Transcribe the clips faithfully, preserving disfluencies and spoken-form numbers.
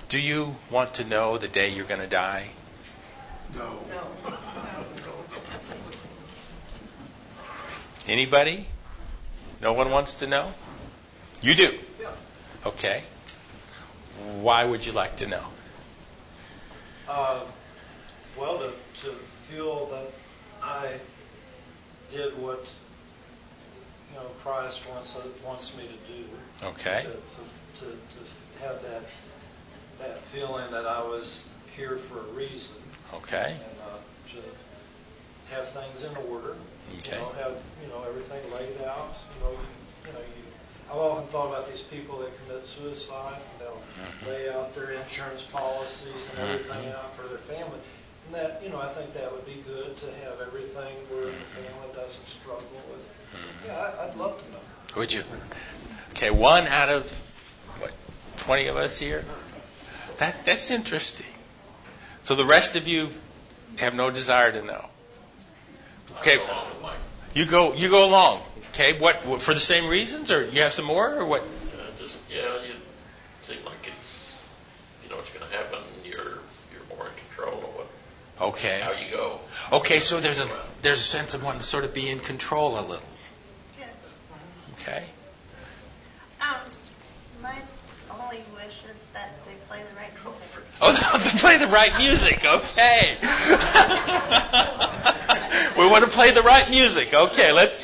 Do you want to know the day you're going to die? No. No. Anybody? No one wants to know? You do? Yeah. Okay. Why would you like to know? Uh, well, to, to feel that I did what, you know, Christ wants wants me to do. Okay. To, to, to, to have that that feeling that I was here for a reason. Okay. And uh, to have things in order. Okay. You know, have you know everything laid out. You know, you, you know, you. I've often thought about these people that commit suicide, and they'll Mm-hmm. lay out their insurance policies and everything Mhm. out for their family. And that, you know, I think that would be good to have everything where the family doesn't struggle with. Yeah, I, I'd love to know. Would you? Okay, one out of, what, twenty of us here? That, that's interesting. So the rest of you have no desire to know. Okay, you go you go along. Okay, what, what for the same reasons, or you have some more, or what? Uh, just yeah, you seem like it's you know what's going to happen. You're you're more in control of what Okay. how you go. Okay, so there's a there's a sense of wanting to sort of be in control a little. Yeah. Okay. Um, my only wish is that they play the right music. Oh, to play the right music. Okay. We want to play the right music. Okay, let's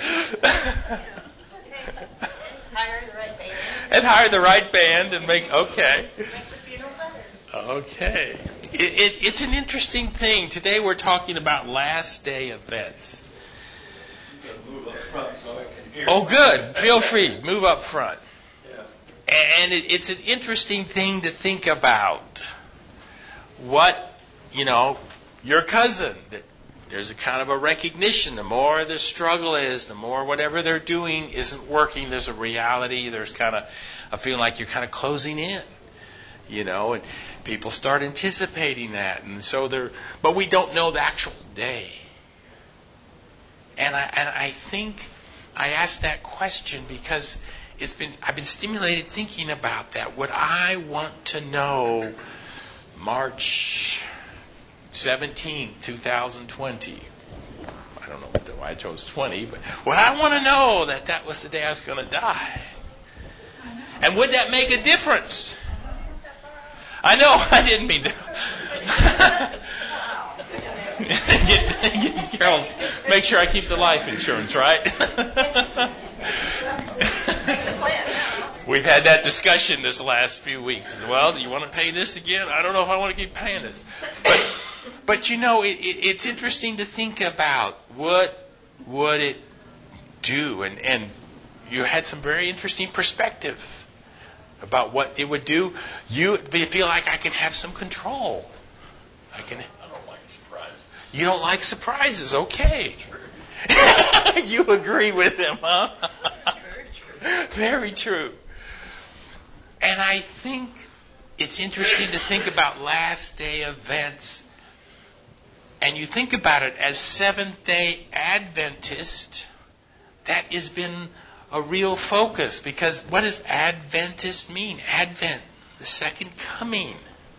Hire the right band. and hire the right band and make okay. Make the funeral better. Okay. It, it, it's an interesting thing. Today we're talking about last day events. You can move up front so I can hear. Oh, good. Feel free. Move up front. Yeah. And it, it's an interesting thing to think about. What, you know, your cousin, there's a kind of a recognition. The more the struggle is, the more whatever they're doing isn't working. There's a reality. There's kind of a feeling like you're kind of closing in, you know, and people start anticipating that. And so they're, but we don't know the actual day. And I, and I think I asked that question because it's been, I've been stimulated thinking about that. Would I want to know March seventeenth, twenty twenty. I don't know why I chose twenty, but would I want to know that that was the day I was going to die? And would that make a difference? I know, I didn't mean to. get, get Carol's, make sure I keep the life insurance, right? We've had that discussion this last few weeks. Well, do you want to pay this again? I don't know if I want to keep paying this. But, but you know, it, it, it's interesting to think about what would it do. And, and you had some very interesting perspective about what it would do. You feel like I can have some control. I can. I don't like surprises. You don't like surprises, okay? You agree with him, huh? Very true. Very true. And I think it's interesting to think about last day events. And you think about it as Seventh-day Adventist, that has been a real focus. Because what does Adventist mean? Advent, the second coming.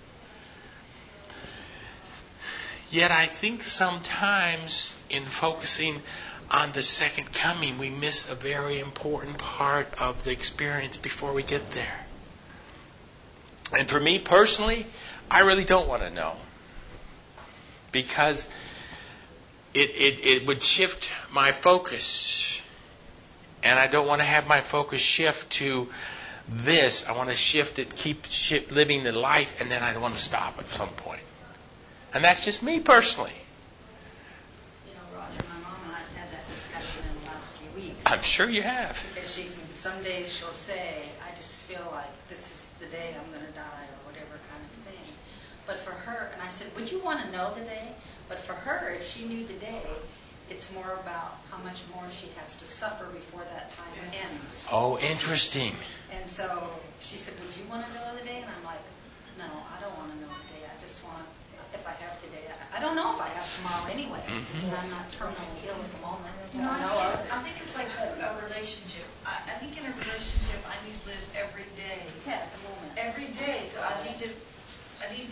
Yet I think sometimes in focusing on the second coming, we miss a very important part of the experience before we get there. And for me personally, I really don't want to know. Because it, it, it would shift my focus. And I don't want to have my focus shift to this. I want to shift it, keep shift, living the life, and then I want to stop at some point. And that's just me personally. You know, Roger, my mom and I have had that discussion in the last few weeks. I'm sure you have. Because she, some days she'll say, I just feel like this is the day I'm going to die, or whatever kind of thing. But for her, and I said, would you want to know the day? But for her, if she knew the day, it's more about how much more she has to suffer before that time ends. Oh, interesting. And so she said, would you want to know the day? And I'm like, no, I don't want to know the day. I just want, if I have today, I, I don't know if I have tomorrow anyway. Mm-hmm. And I'm not terminally ill at the moment. No, I I know think, of. I think it's like a, a relationship. I, I think in a relationship, I need to live every day. Yeah, at the moment. Every day. So I need to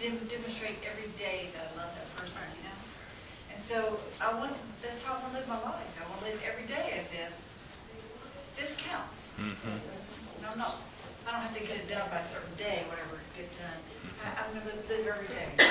dem- demonstrate every day that I love that person, you know? And so I want to, that's how I want to live my life. I want to live every day as if this counts. Mm-hmm. No, no, I don't have to get it done by a certain day, whatever, get done. I, I'm going to live, live every day.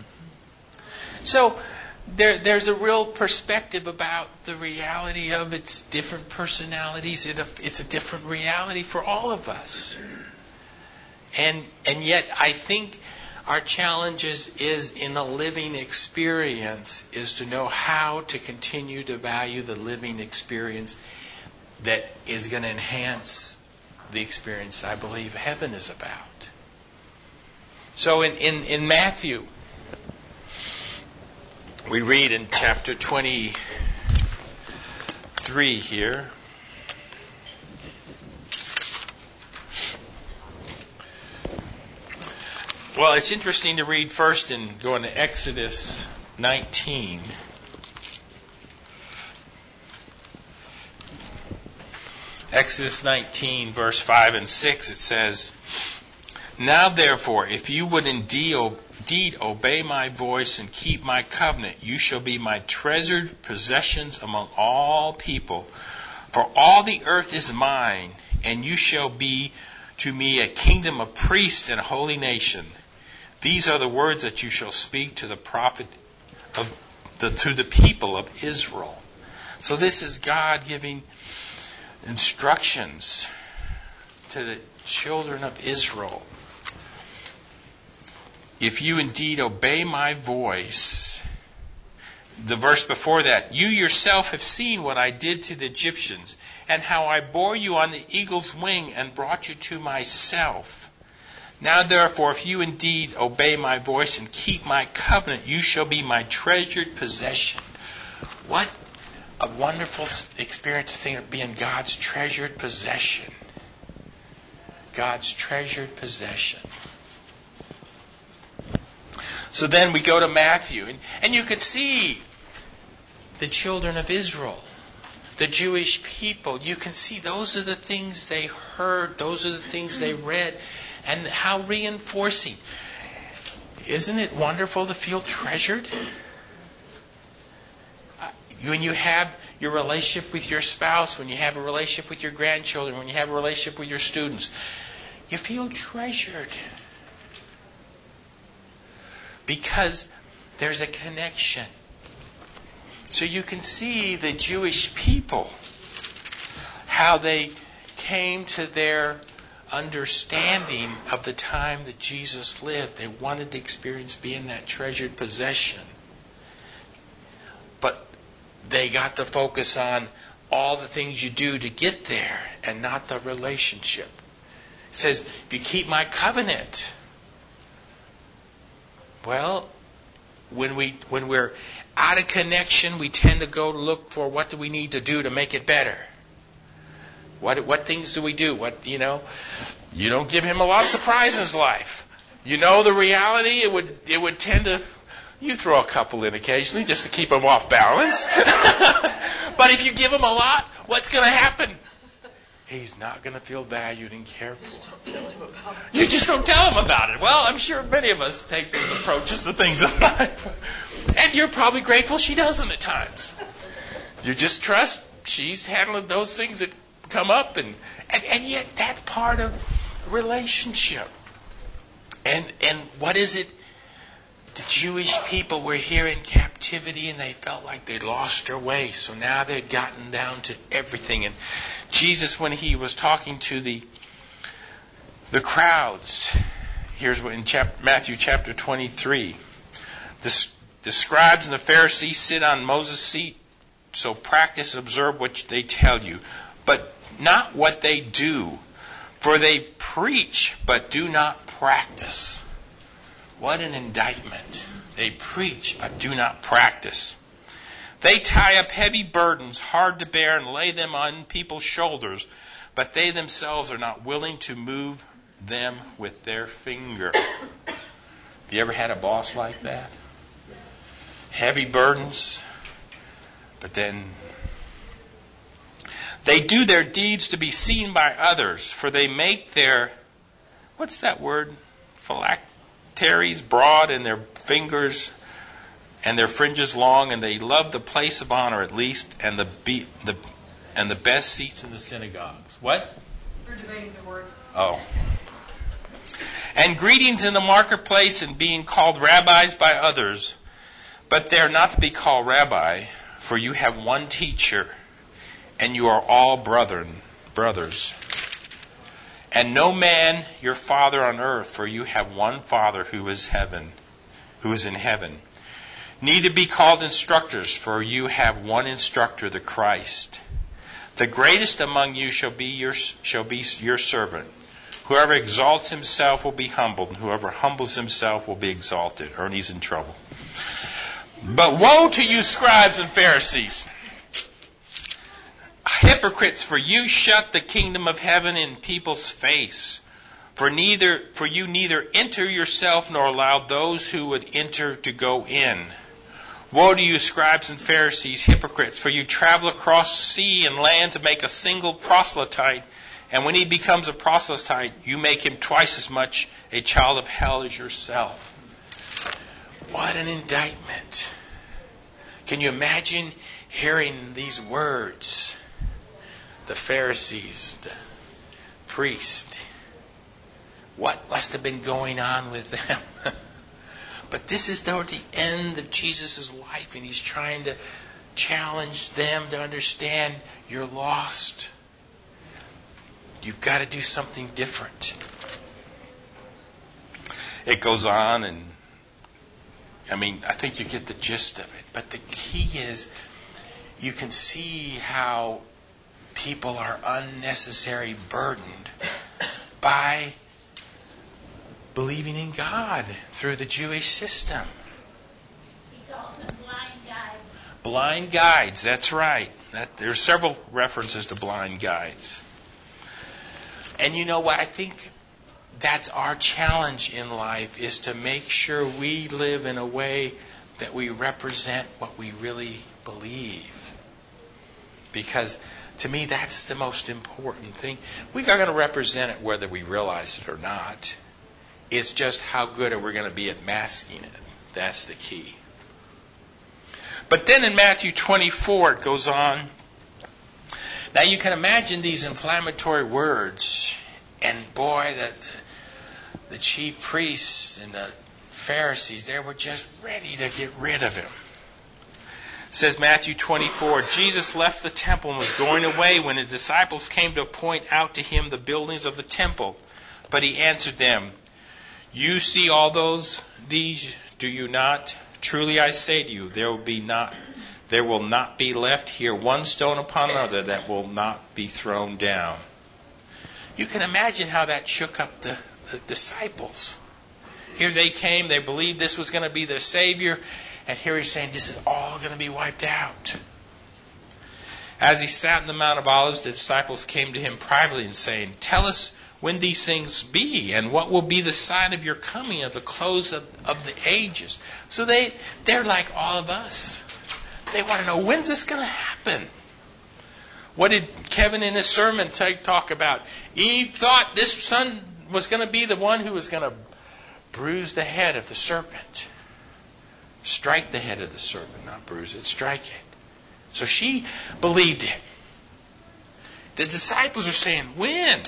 So there, there's a real perspective about the reality of its different personalities. It, it's a different reality for all of us. And and yet I think our challenge is, is in a living experience is to know how to continue to value the living experience that is going to enhance the experience I believe heaven is about. So in, in, in Matthew, we read in chapter twenty-three here. Well, it's interesting to read first and go into Exodus nineteen. Exodus nineteen, verse five and six, it says, "Now therefore, if you would indeed obey my voice and keep my covenant, you shall be my treasured possessions among all people. For all the earth is mine, and you shall be to me a kingdom of priests and a holy nation. These are the words that you shall speak to the prophet of the to the people of Israel." So this is God giving instructions to the children of Israel. If you indeed obey my voice, the verse before that, you yourself have seen what I did to the Egyptians, and how I bore you on the eagle's wing and brought you to myself. Now therefore, if you indeed obey my voice and keep my covenant, you shall be my treasured possession. What a wonderful experience to think of being God's treasured possession. God's treasured possession. So then we go to Matthew, and, and you could see the children of Israel, the Jewish people. You can see those are the things they heard, those are the things they read, and how reinforcing. Isn't it wonderful to feel treasured? When you have your relationship with your spouse, when you have a relationship with your grandchildren, when you have a relationship with your students, you feel treasured. Because there's a connection. So you can see the Jewish people, how they came to their understanding of the time that Jesus lived. They wanted to experience being that treasured possession. But they got to focus on all the things you do to get there and not the relationship. It says, if you keep my covenant. Well, when we when we're out of connection, we tend to go look for what do we need to do to make it better. What what things do we do? What you know, you don't give him a lot of surprise in his life. You know the reality. It would it would tend to you throw a couple in occasionally just to keep him off balance. But if you give him a lot, what's going to happen? He's not going to feel valued and cared for. You just don't tell him about it. Well, I'm sure many of us take those approaches to things in life. And you're probably grateful she doesn't at times. You just trust she's handling those things that come up. And, and, and yet that's part of relationship. And, and what is it? The Jewish people were here in captivity and they felt like they'd lost their way. So now they'd gotten down to everything. And Jesus, when he was talking to the the crowds, here's what in chap, Matthew chapter twenty-three. The, the scribes and the Pharisees sit on Moses' seat, so practice, observe what they tell you, but not what they do. For they preach, but do not practice. What an indictment. They preach, but do not practice. They tie up heavy burdens, hard to bear, and lay them on people's shoulders, but they themselves are not willing to move them with their finger. Have you ever had a boss like that? Heavy burdens, but then they do their deeds to be seen by others, for they make their, what's that word? Phylacteries? nectaries broad and their fingers and their fringes long, and they love the place of honor at least, and the be, the and the best seats in the synagogues. What? We're debating the word. Oh. And greetings in the marketplace, and being called rabbis by others. But they are not to be called rabbi, for you have one teacher, and you are all brethren, brothers. And no man your father on earth, for you have one Father who is heaven, who is in heaven. Neither be called instructors, for you have one instructor, the Christ. The greatest among you shall be your shall be your servant. Whoever exalts himself will be humbled, and whoever humbles himself will be exalted. Ernie's in trouble. But woe to you, scribes and Pharisees, hypocrites, for you shut the kingdom of heaven in people's face. For neither for you neither enter yourself nor allow those who would enter to go in. Woe to you, scribes and Pharisees, hypocrites, for you travel across sea and land to make a single proselyte, and when he becomes a proselyte, you make him twice as much a child of hell as yourself. What an indictment. Can you imagine hearing these words? The Pharisees, the priest. What must have been going on with them? But this is toward the end of Jesus' life, and he's trying to challenge them to understand you're lost. You've got to do something different. It goes on, and I mean, I think you get the gist of it. But the key is you can see how people are unnecessarily burdened by believing in God through the Jewish system. He calls them blind guides. Blind guides, that's right. That, there's several references to blind guides. And you know what? I think that's our challenge in life, is to make sure we live in a way that we represent what we really believe. Because to me, that's the most important thing. We are going to represent it whether we realize it or not. It's just how good are we going to be at masking it. That's the key. But then in Matthew twenty-four, it goes on. Now you can imagine these inflammatory words. And boy, the, the chief priests and the Pharisees, they were just ready to get rid of him. It says Matthew twenty-four, Jesus left the temple and was going away when his disciples came to point out to him the buildings of the temple. But he answered them, you see all those these, do you not? Truly I say to you, there will be not there will not be left here one stone upon another that will not be thrown down. You can imagine how that shook up the, the disciples. Here they came, they believed this was going to be their Savior, and here he's saying this is all going to be wiped out. As he sat in the Mount of Olives, the disciples came to him privately and saying, tell us when these things be, and what will be the sign of your coming, of the close of, of the ages. So they, they're like all of us. They want to know, when's this going to happen? What did Kevin in his sermon take, talk about? Eve thought this son was going to be the one who was going to bruise the head of the serpent. Strike the head of the serpent, not bruise it, strike it. So she believed it. The disciples are saying, when?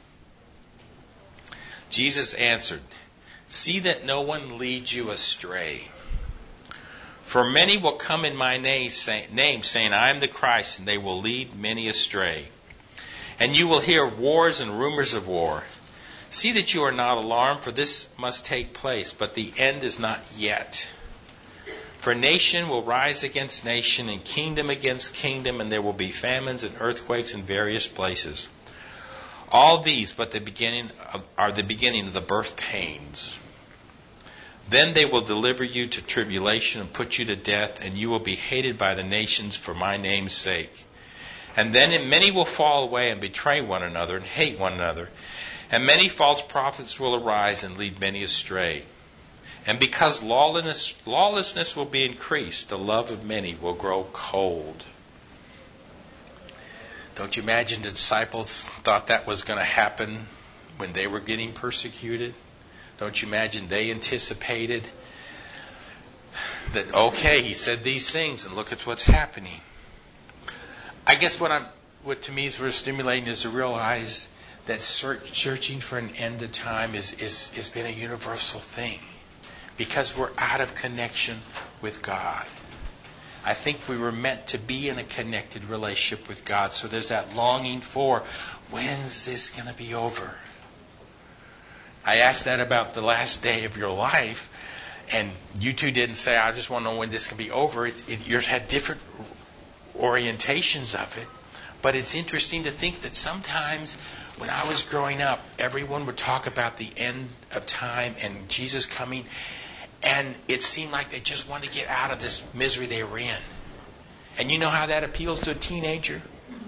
Jesus answered, see that no one leads you astray. For many will come in my name, say, name saying, I am the Christ, and they will lead many astray. And you will hear wars and rumors of war. See that you are not alarmed, for this must take place, but the end is not yet. For nation will rise against nation, and kingdom against kingdom, and there will be famines and earthquakes in various places. All these but the beginning of, are the beginning of the birth pains. Then they will deliver you to tribulation and put you to death, and you will be hated by the nations for my name's sake. And then many will fall away and betray one another and hate one another. And many false prophets will arise and lead many astray. And because lawlessness, lawlessness will be increased, the love of many will grow cold. Don't you imagine the disciples thought that was going to happen when they were getting persecuted? Don't you imagine they anticipated that, okay, he said these things and look at what's happening. I guess what I'm, what to me is very stimulating is to realize that search, searching for an end of time is, is, has been a universal thing because we're out of connection with God. I think we were meant to be in a connected relationship with God. So there's that longing for, when's this going to be over? I asked that about the last day of your life, and you two didn't say, I just want to know when this can be over. It, it, yours had different orientations of it. But it's interesting to think that sometimes when I was growing up, everyone would talk about the end of time and Jesus coming, and it seemed like they just wanted to get out of this misery they were in. And you know how that appeals to a teenager?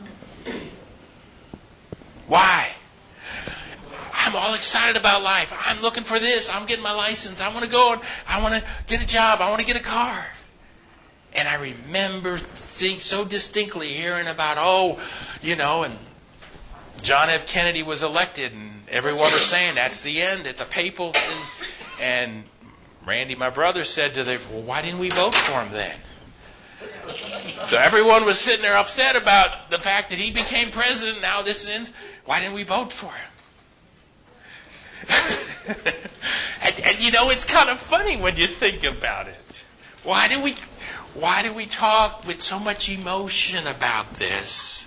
Why? I'm all excited about life. I'm looking for this. I'm getting my license. I want to go and I want to get a job. I want to get a car. And I remember think so distinctly hearing about, oh, you know, and John F. Kennedy was elected, and everyone was saying that's the end at the papal thing. And Randy, my brother, said to them, well, why didn't we vote for him then? So everyone was sitting there upset about the fact that he became president. Now this ends. Why didn't we vote for him? and, and you know, it's kind of funny when you think about it. Why do we, why do we talk with so much emotion about this?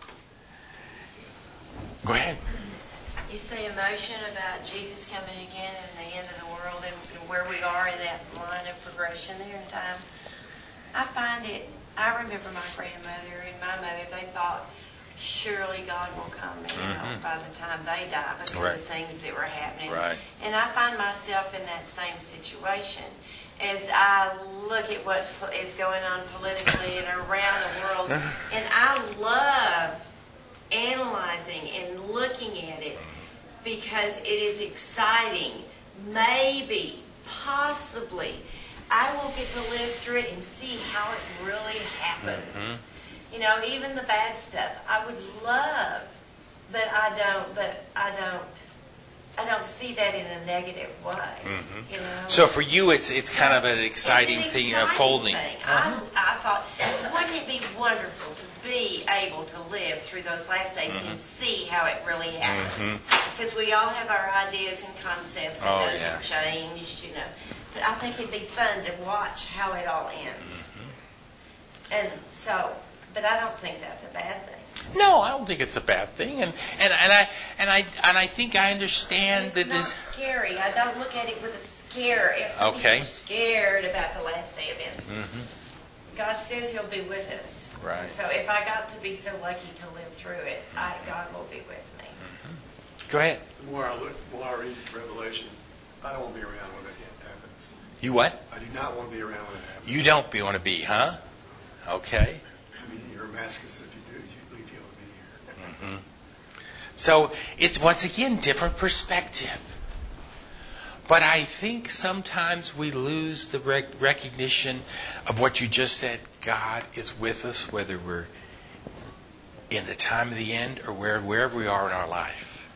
Go ahead. You say emotion about Jesus coming again and the end of the world and where we are in that line of progression there in time. I find it, I remember my grandmother and my mother, they thought, surely God will come, you know, mm-hmm. by the time they die because right. of things that were happening. Right. And I find myself in that same situation as I look at what is going on politically and around the world. And I love analyzing and looking at it because it is exciting. Maybe, possibly, I will get to live through it and see how it really happens. Mm-hmm. You know, even the bad stuff, I would love, but I don't. But I don't. I don't see that in a negative way. Mm-hmm. You know. So for you, it's it's kind of an exciting it's an thing, exciting unfolding. Thing. Uh-huh. I, I thought, wouldn't it be wonderful to be able to live through those last days mm-hmm. and see how it really happens? Because mm-hmm. we all have our ideas and concepts, and oh, those yeah. have changed, you know. But I think it'd be fun to watch how it all ends. Mm-hmm. And so. But I don't think that's a bad thing. No, I don't think it's a bad thing, and and, and I and I and I think I understand it's that not this. Scary. I don't look at it with a scare. If some okay. people are scared about the last day events, mm-hmm. God says He'll be with us. Right. So if I got to be so lucky to live through it, I, God will be with me. Mm-hmm. Go ahead. The more I look, the more I read Revelation, I don't want to be around when it happens. You what? I do not want to be around when it happens. You don't be, want to be, huh? Okay. Damascus, if you do, you leave you to be here. Mm-hmm. So it's once again different perspective. But I think sometimes we lose the rec- recognition of what you just said. God is with us, whether we're in the time of the end or where, wherever we are in our life.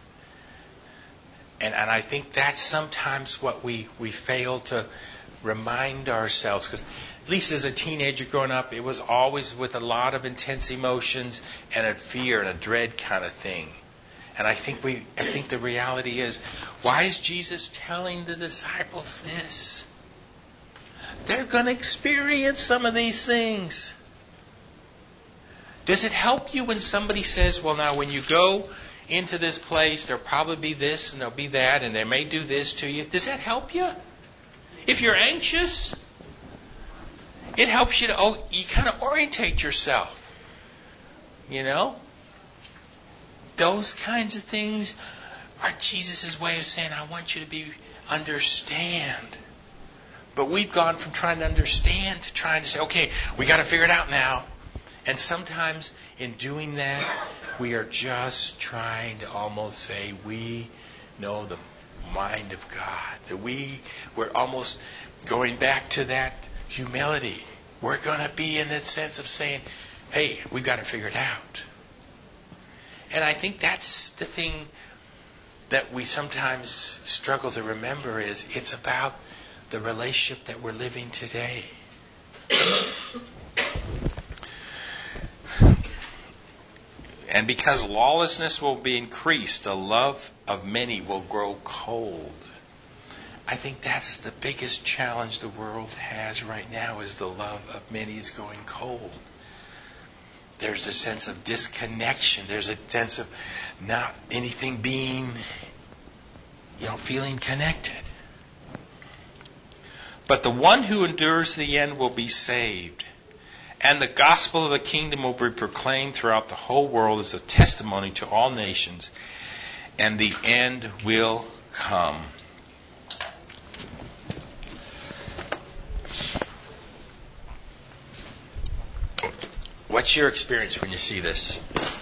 And and I think that's sometimes what we, we fail to remind ourselves, because at least as a teenager growing up, it was always with a lot of intense emotions and a fear and a dread kind of thing. And I think we, I think the reality is, why is Jesus telling the disciples this? They're going to experience some of these things. Does it help you when somebody says, well, now when you go into this place, there'll probably be this and there'll be that, and they may do this to you? Does that help you? If you're anxious, it helps you to, oh, you kind of orientate yourself. You know? Those kinds of things are Jesus' way of saying, I want you to be understand. But we've gone from trying to understand to trying to say, okay, we got to figure it out now. And sometimes in doing that, we are just trying to almost say we know the mind of God. That we, we're almost going back to that humility. We're going to be in that sense of saying, hey, we've got to figure it out. And I think that's the thing that we sometimes struggle to remember is it's about the relationship that we're living today. And because lawlessness will be increased, the love of many will grow cold. I think that's the biggest challenge the world has right now, is the love of many is going cold. There's a sense of disconnection. There's a sense of not anything being, you know, feeling connected. But the one who endures to the end will be saved. And the gospel of the kingdom will be proclaimed throughout the whole world as a testimony to all nations. And the end will come. What's your experience when you see this?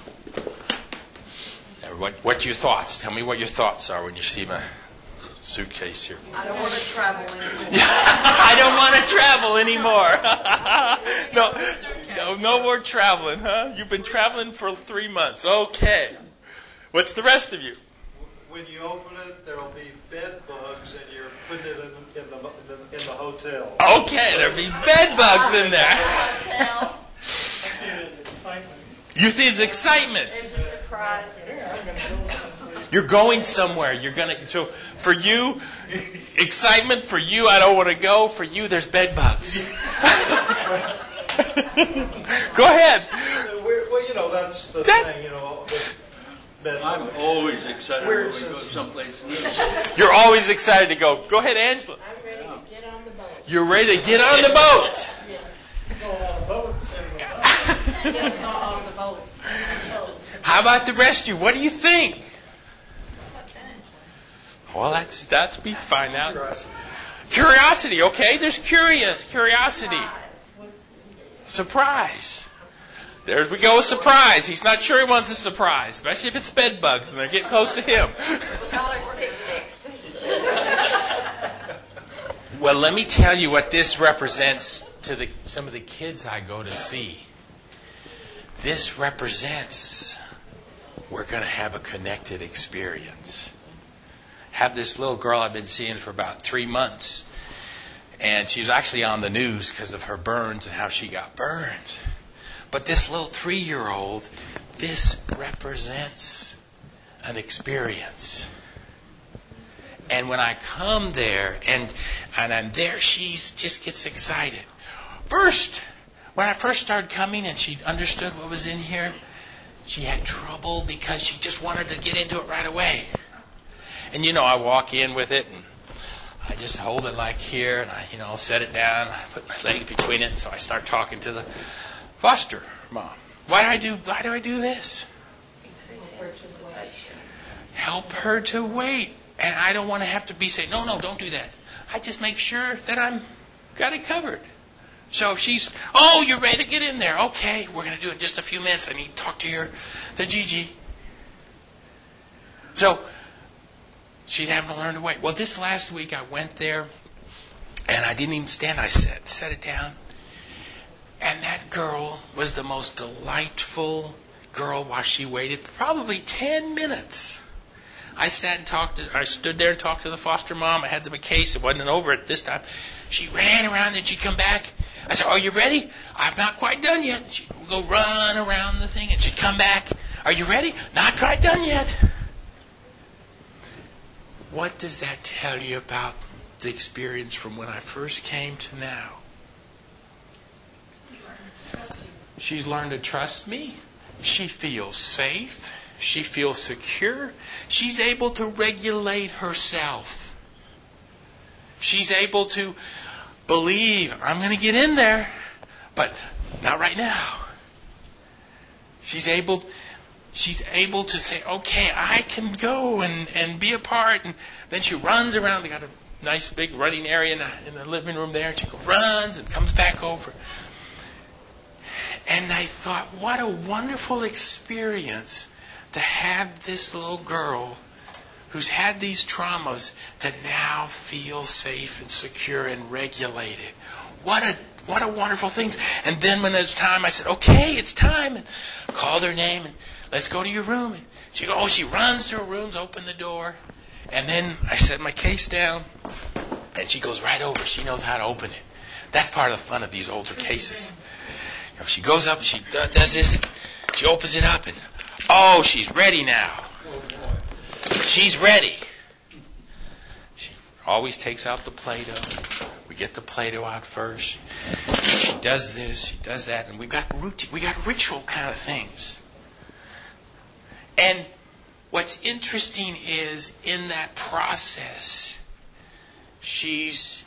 What What's your thoughts? Tell me what your thoughts are when you see my suitcase here. I don't want to travel anymore. I don't want to travel anymore. no, no, no more traveling, huh? You've been traveling for three months. Okay. What's the rest of you? When you open it, there'll be bed bugs, and you're putting it in, in, the, in, the, in the hotel. Okay, there'll be bed bugs in there. You think it's excitement. There's a surprise in it. You're going somewhere. You're gonna. So for you, excitement. For you, I don't want to go. For you, there's bed bugs. Go ahead. Well, you know, that's the That- thing. You know, bed I'm always excited when we go someplace new. You're always excited to go. Go ahead, Angela. I'm ready to get on the boat. You're ready to get on the boat. go on a boat. and go Get on the boat. How about the rest of you? What do you think? Well, that's that's be find out. Curiosity. Curiosity, okay? There's curious, curiosity. Surprise. There we go with surprise. He's not sure he wants a surprise, especially if it's bed bugs and they're getting close to him. Y'all are sitting next to each other. Well, let me tell you what this represents to the, some of the kids I go to see. This represents we're going to have a connected experience. Have this little girl I've been seeing for about three months. And she was actually on the news because of her burns and how she got burned. But this little three-year-old, this represents an experience. And when I come there and and I'm there, she just gets excited. First, when I first started coming and she understood what was in here, she had trouble because she just wanted to get into it right away. And you know, I walk in with it and I just hold it like here and I, you know, set it down. I put my leg between it, and so I start talking to the foster mom. Why do I do? Why do I do this? Help her to wait, and I don't want to have to be saying, no, no, don't do that. I just make sure that I'm got it covered. So if she's, oh, you're ready to get in there. Okay, we're going to do it in just a few minutes. I need to talk to your, to Gigi. So she's having to learn to wait. Well, this last week I went there, and I didn't even stand. I sat, set it down. And that girl was the most delightful girl while she waited for probably ten minutes. I sat and talked to, I stood there and talked to the foster mom. I had them a case. It wasn't over at this time. She ran around, then she'd come back. I said, are you ready? I'm not quite done yet. She'd go run around the thing, and she'd come back. Are you ready? Not quite done yet. What does that tell you about the experience from when I first came to now? She's learned to trust me. She feels safe. She feels secure. She's able to regulate herself. She's able to believe, I'm going to get in there, but not right now. She's able she's able to say, okay, I can go and, and be a part. And then she runs around. They got a nice big running area in the, in the living room there. She goes, runs and comes back over. And I thought, what a wonderful experience to have this little girl who's had these traumas to now feel safe and secure and regulated. What a what a wonderful thing. And then when it was time, I said, okay, it's time. And called her name and let's go to your room. And She goes, oh, she runs to her rooms, open the door. And then I set my case down, and she goes right over. She knows how to open it. That's part of the fun of these older cases. You know, she goes up and she does this. She opens it up, and oh, she's ready now. She's ready. She always takes out the Play-Doh. We get the Play-Doh out first. She does this, she does that, and we got routine, we got ritual kind of things. And what's interesting is in that process, she's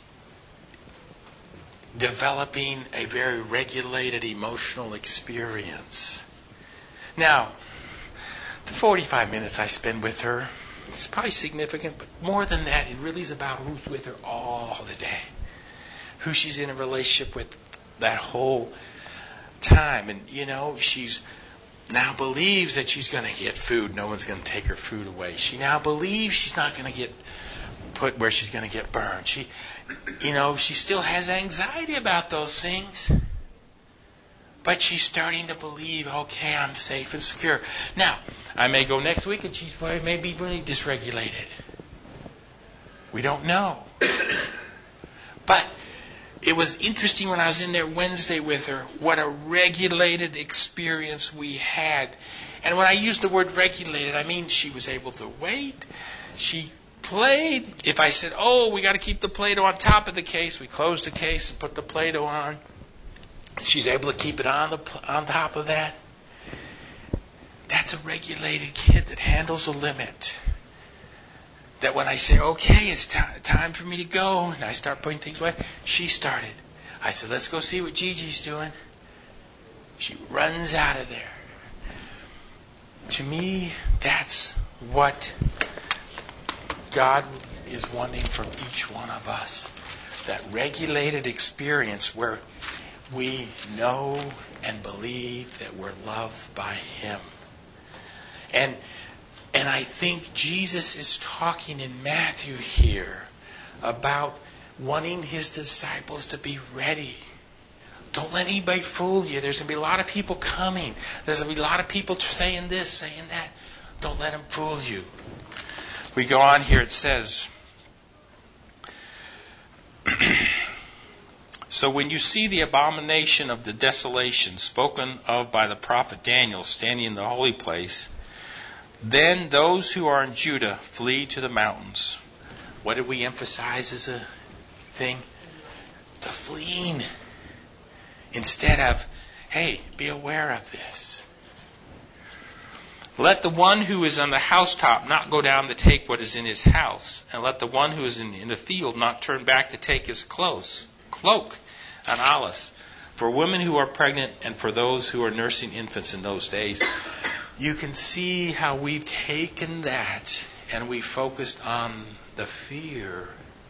developing a very regulated emotional experience. Now, the forty-five minutes I spend with her, it's probably significant, but more than that, it really is about who's with her all the day. Who she's in a relationship with that whole time. And, you know, she's now believes that she's going to get food. No one's going to take her food away. She now believes she's not going to get put where she's going to get burned. She, you know, she still has anxiety about those things. But she's starting to believe, okay, I'm safe and secure. Now, I may go next week and she's maybe really dysregulated. We don't know. But it was interesting when I was in there Wednesday with her, what a regulated experience we had. And when I use the word regulated, I mean she was able to wait. She played. If I said, oh, we got to keep the Play-Doh on top of the case, we closed the case and put the Play-Doh on. She's able to keep it on the on top of that. That's a regulated kid that handles a limit. That when I say, okay, it's t- time for me to go, and I start putting things away, she started. I said, let's go see what Gigi's doing. She runs out of there. To me, that's what God is wanting from each one of us. That regulated experience where we know and believe that we're loved by Him. And And I think Jesus is talking in Matthew here about wanting His disciples to be ready. Don't let anybody fool you. There's going to be a lot of people coming. There's going to be a lot of people saying this, saying that. Don't let them fool you. We go on here. It says, so when you see the abomination of the desolation spoken of by the prophet Daniel standing in the holy place, then those who are in Judah flee to the mountains. What did we emphasize as a thing? The fleeing. Instead of, hey, be aware of this. Let the one who is on the housetop not go down to take what is in his house, and let the one who is in, in the field not turn back to take his clothes, cloak and olives. For women who are pregnant and for those who are nursing infants in those days. You can see how we've taken that and we focused on the fear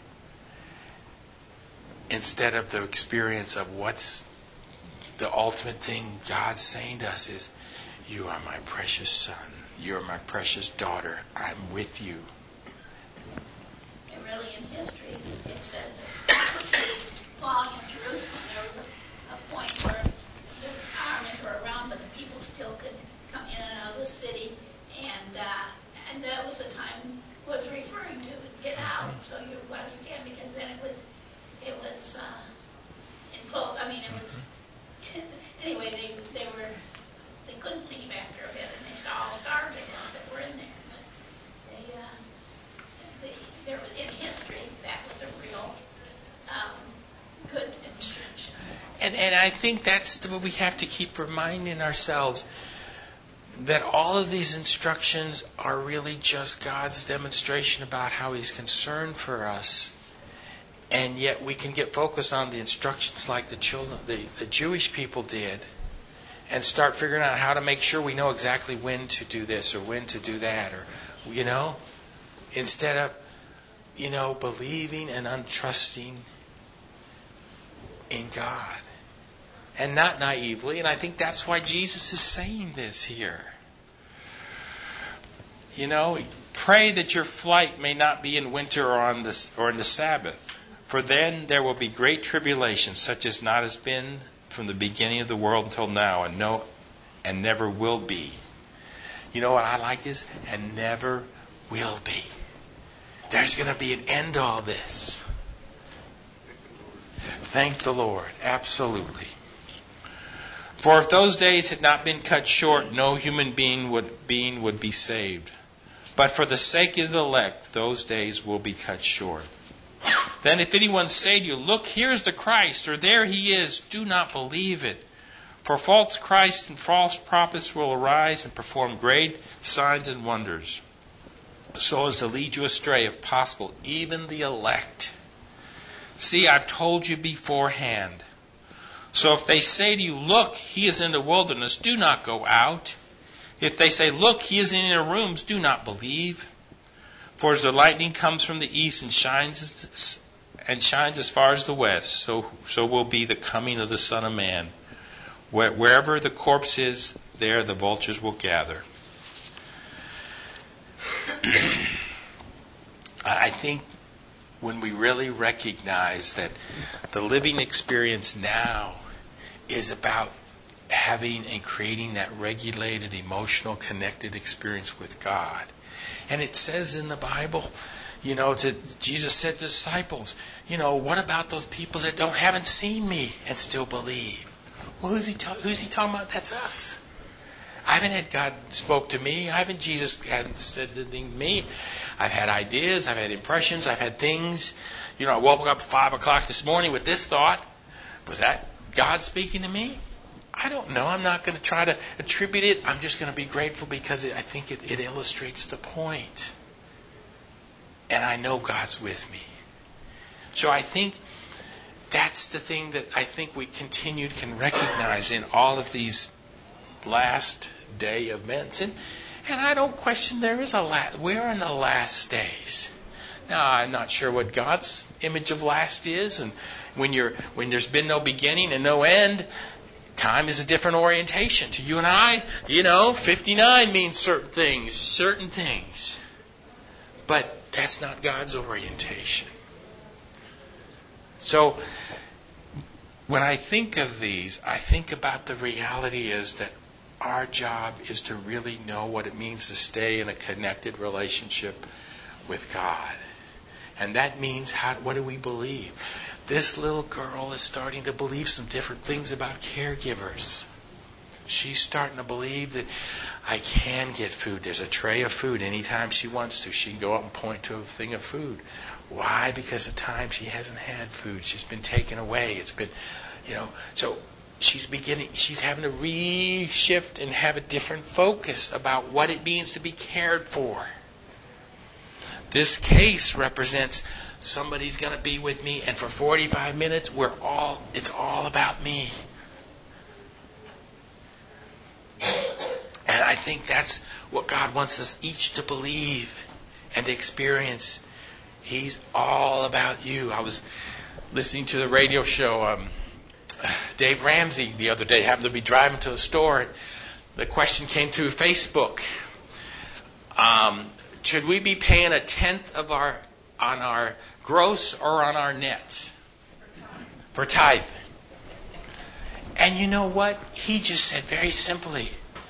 instead of the experience of what's the ultimate thing God's saying to us is, you are my precious son. You are my precious daughter. I'm with you. And really in history, it said that falling in Jerusalem, there was a, a point where the armies were around, but the people still could come in and out of the city, and uh, and that was the time was referring to get out. So you well you can because then it was it was uh, enclosed. I mean it was anyway. They they were they couldn't leave after a bit, and they saw all the guards that were in there. But they uh, they there was in history that was a real um, good instruction. And and I think that's what we have to keep reminding ourselves. That all of these instructions are really just God's demonstration about how He's concerned for us. And yet we can get focused on the instructions like the children, the, the Jewish people did, and start figuring out how to make sure we know exactly when to do this or when to do that, or you know, instead of you know believing and untrusting in God. And not naively, and I think that's why Jesus is saying this here. You know, pray that your flight may not be in winter or on the, or in the Sabbath, for then there will be great tribulation, such as not has been from the beginning of the world until now, and no, and never will be. You know what I like this? And never will be. There's going to be an end to all this. Thank the Lord. Absolutely. For if those days had not been cut short, no human being would, being would be saved. But for the sake of the elect, those days will be cut short. Then if anyone say to you, look, here is the Christ, or there he is, do not believe it. For false Christs and false prophets will arise and perform great signs and wonders, so as to lead you astray, if possible, even the elect. See, I've told you beforehand. So if they say to you, look, he is in the wilderness, do not go out. If they say, look, he is in your rooms, do not believe. For as the lightning comes from the east and shines and shines as far as the west, so so will be the coming of the Son of Man. Where, wherever the corpse is, there the vultures will gather. I think when we really recognize that the living experience now is about having and creating that regulated, emotional, connected experience with God. And it says in the Bible, you know, to, Jesus said to disciples, you know, what about those people that don't haven't seen me and still believe? Well, who's he, ta- who's he talking about? That's us. I haven't had God spoke to me. I haven't, Jesus hasn't said anything to me. I've had ideas. I've had impressions. I've had things. You know, I woke up at five o'clock this morning with this thought. Was that God speaking to me? I don't know. I'm not going to try to attribute it. I'm just going to be grateful because it, I think it, it illustrates the point. And I know God's with me. So I think that's the thing that I think we continued can recognize in all of these last day events. And, and I don't question there is a last. We're in the last days. Now, I'm not sure what God's image of last is. And when you're when there's been no beginning and no end, time is a different orientation. To you and I, you know, fifty-nine means certain things, certain things. But that's not God's orientation. So, when I think of these, I think about the reality is that our job is to really know what it means to stay in a connected relationship with God. And that means, how, what do we believe? This little girl is starting to believe some different things about caregivers. She's starting to believe that I can get food. There's a tray of food. Anytime she wants to, she can go up and point to a thing of food. Why? Because of time she hasn't had food. She's been taken away. It's been, you know, so she's beginning, she's having to reshift and have a different focus about what it means to be cared for. This case represents somebody's going to be with me, and for forty-five minutes, we're all, it's all about me. And I think that's what God wants us each to believe and to experience. He's all about you. I was listening to the radio show, um, Dave Ramsey the other day, happened to be driving to a store. And the question came through Facebook. Um, should we be paying a tenth of our on our gross or on our net? For tithe. And you know what? He just said very simply,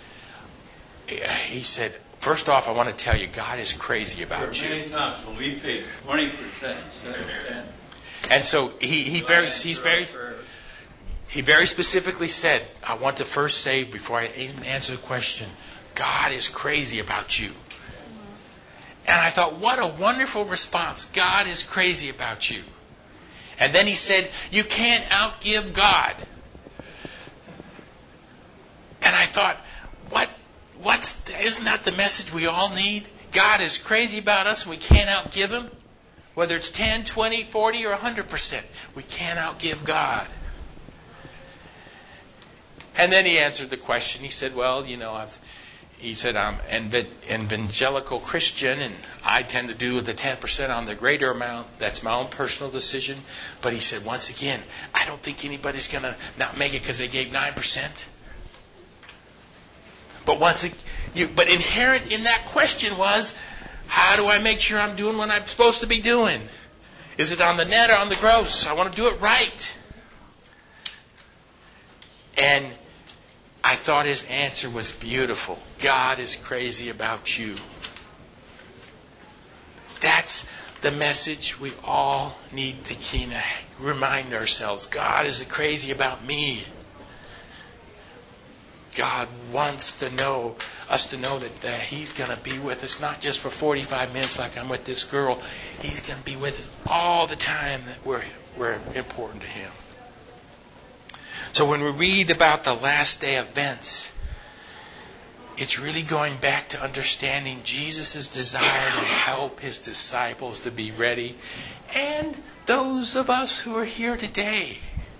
he said, first off, I want to tell you, God is crazy about you. Many times when we pay twenty percent instead of ten. And so he, he very he's very he very specifically said, I want to first say before I even answer the question, God is crazy about you. And I thought, what a wonderful response. God is crazy about you. And then he said, you can't outgive God. And I thought, what What's isn't that the message we all need? God is crazy about us and we can't outgive Him. Whether it's ten, twenty, forty, or one hundred percent. We can't outgive God. And then he answered the question. He said, well, you know, I've, he said, I'm an evangelical Christian and I tend to do the ten percent on the greater amount. That's my own personal decision. But he said, once again, I don't think anybody's going to not make it because they gave nine percent. But once it, you, but inherent in that question was, how do I make sure I'm doing what I'm supposed to be doing? Is it on the net or on the gross? I want to do it right. And I I thought his answer was beautiful. God is crazy about you. That's the message we all need to keep, remind ourselves. God is crazy about me. God wants to know us to know that, that He's going to be with us, not just for forty-five minutes like I'm with this girl. He's going to be with us all the time that we're, we're important to Him. So when we read about the last day events, it's really going back to understanding Jesus' desire to help His disciples to be ready, and those of us who are here today.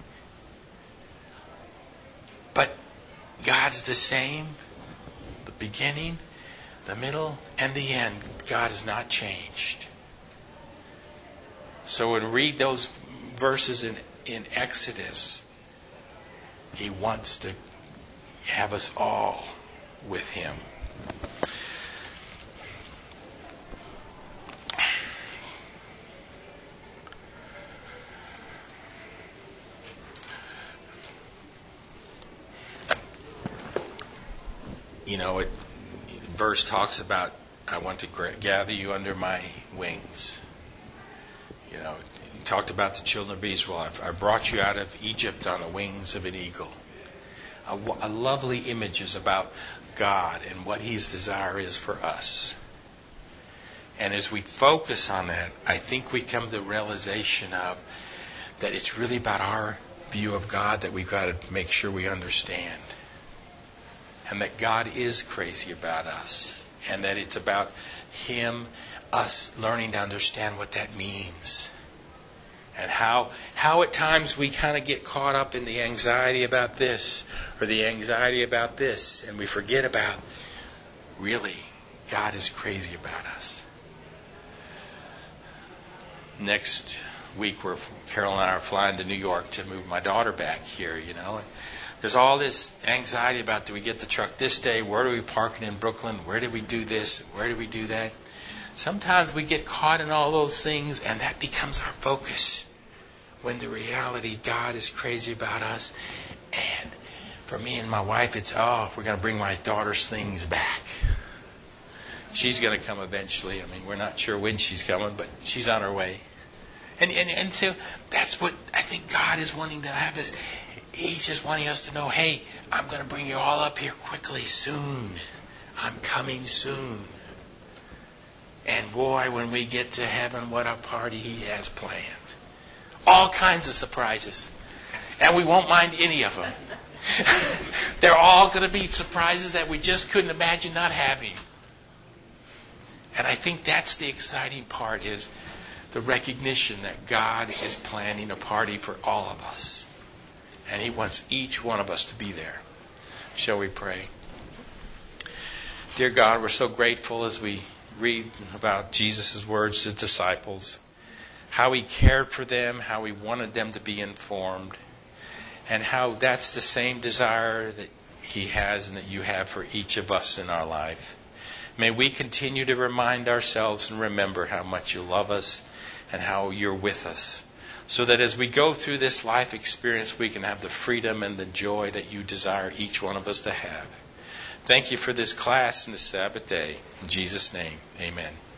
But God's the same, the beginning, the middle, and the end. God has not changed. So when we read those verses in, in Exodus, He wants to have us all with Him. You know, it verse talks about, I want to gather you under my wings. You know, he talked about the children of Israel. I brought you out of Egypt on the wings of an eagle. A, a lovely images about God and what His desire is for us. And as we focus on that, I think we come to the realization of that it's really about our view of God that we've got to make sure we understand. And that God is crazy about us. And that it's about Him, us learning to understand what that means. And how how at times we kind of get caught up in the anxiety about this or the anxiety about this. And we forget about, really, God is crazy about us. Next week, we're, Carol and I are flying to New York to move my daughter back here, you know. And there's all this anxiety about, do we get the truck this day? Where do we park it in Brooklyn? Where do we do this? Where do we do that? Sometimes we get caught in all those things, and that becomes our focus. When the reality, God is crazy about us. And for me and my wife, it's, oh, we're going to bring my daughter's things back. She's going to come eventually. I mean, we're not sure when she's coming, but she's on her way. And, and, and so that's what I think God is wanting to have us. He's just wanting us to know, hey, I'm going to bring you all up here quickly soon. I'm coming soon. And boy, when we get to heaven, what a party He has planned. All kinds of surprises. And we won't mind any of them. They're all going to be surprises that we just couldn't imagine not having. And I think that's the exciting part, is the recognition that God is planning a party for all of us. And He wants each one of us to be there. Shall we pray? Dear God, we're so grateful as we read about Jesus' words to His disciples, how He cared for them, how He wanted them to be informed, and how that's the same desire that He has and that You have for each of us in our life. May we continue to remind ourselves and remember how much You love us and how You're with us, so that as we go through this life experience, we can have the freedom and the joy that You desire each one of us to have. Thank You for this class and this Sabbath day. In Jesus' name, amen.